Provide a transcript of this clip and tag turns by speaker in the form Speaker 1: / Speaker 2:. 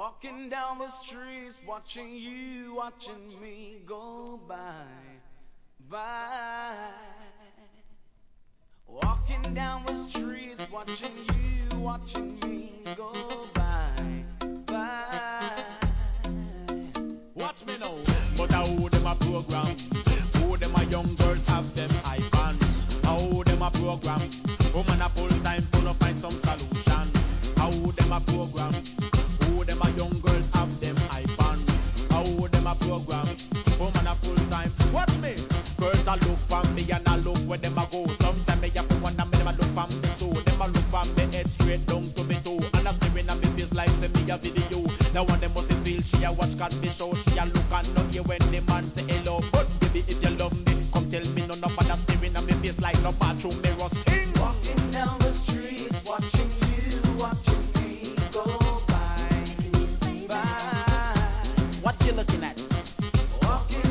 Speaker 1: Walking down the streets, watching you, watching me go by. Walking down the streets, watching you, watching me go by.
Speaker 2: Watch me now. But how them a program? Who them a young girls have them iPhone? How them a program? Woman a full time for no find some solution. How them a program? Who them a young girls have them iPhone? How them a program? Woman a full time. Watch me. Girls a look for me and a look where them a go. Sometimes me have to wonder me them a look for me so. Them a look for me head straight down to me toe. And I'm staring at me face like send me a video. Now one them must feel she a watch cat me show. She a look